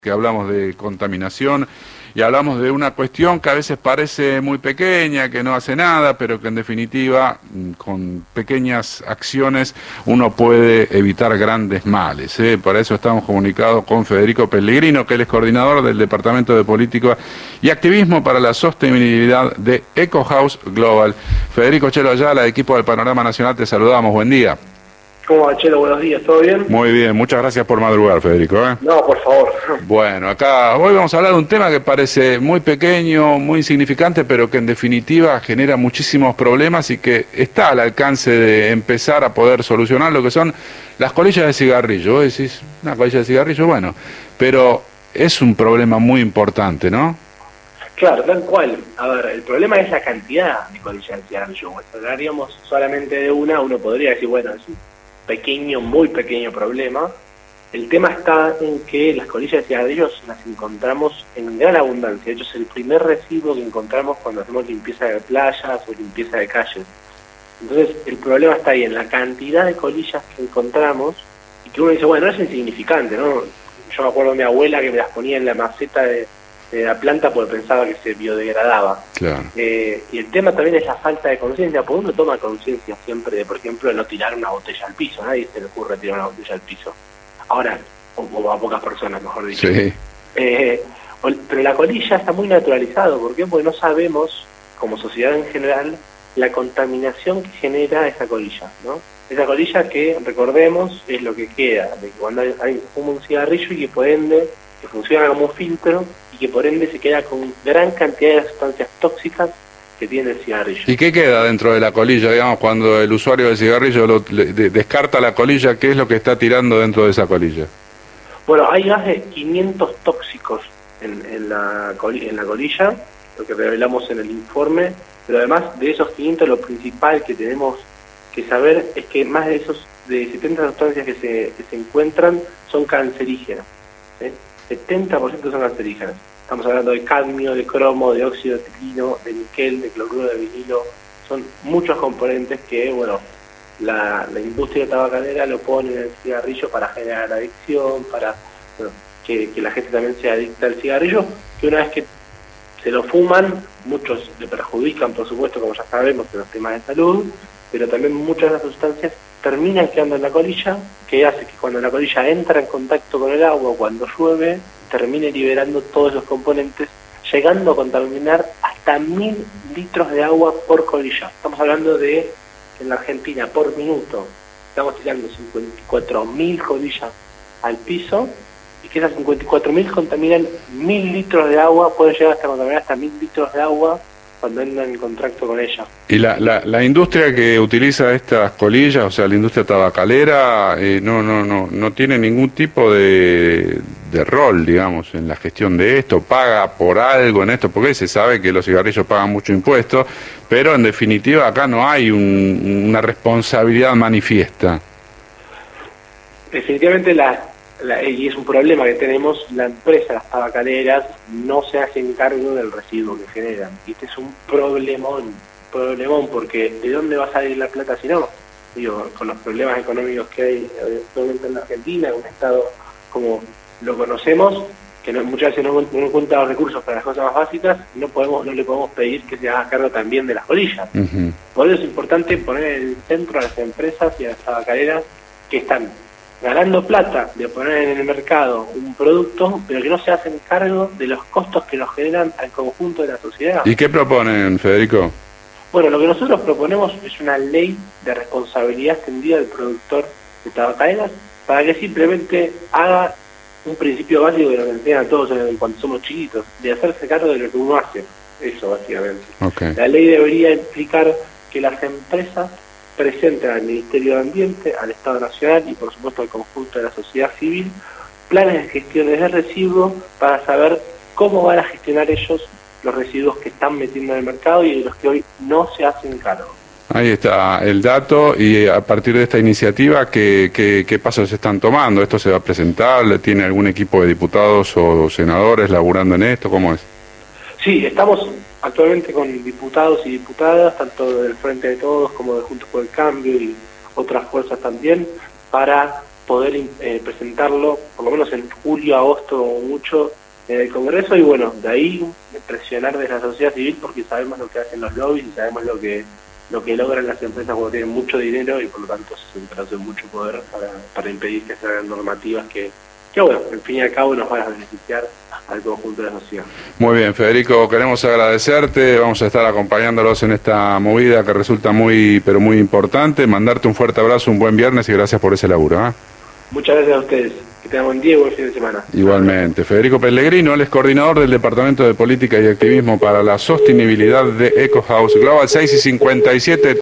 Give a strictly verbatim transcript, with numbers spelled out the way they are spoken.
que hablamos de contaminación y hablamos de una cuestión que a veces parece muy pequeña, que no hace nada, pero que en definitiva con pequeñas acciones uno puede evitar grandes males, ¿eh? Por eso estamos comunicados con Federico Pellegrino, que él es coordinador del Departamento de Política y Activismo para la Sostenibilidad de EcoHouse Global. Federico Chelo Ayala, equipo del Panorama Nacional, te saludamos, buen día. ¿Cómo va, Chelo? Buenos días, ¿todo bien? Muy bien, muchas gracias por madrugar, Federico, ¿eh? No, por favor. Bueno, acá hoy vamos a hablar de un tema que parece muy pequeño, muy insignificante, pero que en definitiva genera muchísimos problemas y que está al alcance de empezar a poder solucionar lo que son las colillas de cigarrillo. Vos decís, una colilla de cigarrillo, bueno, pero es un problema muy importante, ¿no? Claro, tal cual. A ver, el problema es la cantidad de colillas de cigarrillo. Si hablaríamos solamente de una, uno podría decir, bueno, es un pequeño, muy pequeño problema. El tema está en que las colillas de cigarrillos las encontramos en gran abundancia. De hecho, es el primer residuo que encontramos cuando hacemos limpieza de playas o limpieza de calles. Entonces, el problema está ahí en la cantidad de colillas que encontramos y que uno dice, bueno, es insignificante, ¿no? Yo me acuerdo de mi abuela que me las ponía en la maceta de, de la planta porque pensaba que se biodegradaba. Claro. Eh, y el tema también es la falta de conciencia, porque uno toma conciencia siempre de, por ejemplo, de no tirar una botella al piso. Nadie se le ocurre tirar una botella al piso. Ahora, o, o a pocas personas, mejor dicho. Sí. Eh, pero la colilla está muy naturalizado. ¿Por qué? Porque no sabemos, como sociedad en general, la contaminación que genera esa colilla, ¿no? Esa colilla que, recordemos, es lo que queda, de que cuando alguien fuma un cigarrillo y que por ende, que funciona como un filtro y que por ende se queda con gran cantidad de sustancias tóxicas que tiene el cigarrillo. ¿Y qué queda dentro de la colilla, digamos, cuando el usuario del cigarrillo lo, le, de, descarta la colilla? ¿Qué es lo que está tirando dentro de esa colilla? Bueno, hay más de quinientos tóxicos en, en, la, en la colilla, lo que revelamos en el informe, pero además de esos quinientos, lo principal que tenemos que saber es que más de esos de setenta sustancias que se, que se encuentran son cancerígenas. ¿eh? setenta por ciento son cancerígenas. Estamos hablando de cadmio, de cromo, de óxido de triclino, de níquel, de cloruro de vinilo. Son muchos componentes que, bueno, la, la industria tabacalera lo pone en el cigarrillo para generar adicción, para bueno, que, que la gente también sea adicta al cigarrillo, que una vez que se lo fuman, muchos le perjudican, por supuesto, como ya sabemos, en los temas de salud, pero también muchas de las sustancias terminan quedando en la colilla, que hace que cuando la colilla entra en contacto con el agua, cuando llueve, termine liberando todos los componentes, llegando a contaminar hasta mil litros de agua por colilla. Estamos hablando de, en la Argentina, por minuto, estamos tirando cincuenta y cuatro mil colillas al piso, y que esas cincuenta y cuatro mil contaminan mil litros de agua, pueden llegar hasta contaminar hasta mil litros de agua cuando entran en contacto con ella. Y la, la, la industria que utiliza estas colillas, o sea, la industria tabacalera, eh, no, no, no, no tiene ningún tipo de, de rol, digamos, en la gestión de esto, paga por algo en esto, porque se sabe que los cigarrillos pagan mucho impuesto, pero en definitiva acá no hay un, una responsabilidad manifiesta. Definitivamente la La, y es un problema que tenemos, la empresa, las tabacaleras, no se hacen cargo del residuo que generan. Y este es un problemón, problemón, porque ¿de dónde va a salir la plata si no? Digo, con los problemas económicos que hay actualmente en la Argentina, un estado como lo conocemos, que no, muchas veces no, no cuenta los recursos para las cosas más básicas, no podemos no le podemos pedir que se haga cargo también de las colillas. Uh-huh. Por eso es importante poner en el centro a las empresas y a las tabacaleras que están ganando plata de poner en el mercado un producto, pero que no se hacen cargo de los costos que nos generan al conjunto de la sociedad. ¿Y qué proponen, Federico? Bueno, lo que nosotros proponemos es una ley de responsabilidad extendida del productor de tabacaleras para que simplemente haga un principio básico que nos enseñan a todos cuando somos chiquitos, de hacerse cargo de lo que uno hace. Eso, básicamente. Okay. La ley debería implicar que las empresas presenten al Ministerio de Ambiente, al Estado Nacional y por supuesto al conjunto de la sociedad civil planes de gestiones de residuos para saber cómo van a gestionar ellos los residuos que están metiendo en el mercado y de los que hoy no se hacen cargo. Ahí está el dato, y a partir de esta iniciativa, ¿qué, qué, qué pasos se están tomando? ¿Esto se va a presentar? ¿Tiene algún equipo de diputados o senadores laburando en esto? ¿Cómo es? Sí, estamos actualmente con diputados y diputadas, tanto del Frente de Todos como de Juntos por el Cambio y otras fuerzas también, para poder eh, presentarlo, por lo menos en julio, agosto o mucho, en el Congreso, y bueno, de ahí presionar desde la sociedad civil, porque sabemos lo que hacen los lobbies y sabemos lo que lo que logran las empresas cuando tienen mucho dinero y por lo tanto se traduce mucho poder para, para impedir que se hagan normativas que, que, bueno, al fin y al cabo nos van a beneficiar al conjunto de la sociedad. Muy bien, Federico, queremos agradecerte, vamos a estar acompañándolos en esta movida que resulta muy, pero muy importante, mandarte un fuerte abrazo, un buen viernes y gracias por ese laburo, ¿eh? Muchas gracias a ustedes. Que tengan buen día y buen fin de semana. Igualmente. Federico Pellegrino, él es coordinador del Departamento de Política y Activismo para la Sostenibilidad de EcoHouse Global. Seis y cincuenta y siete.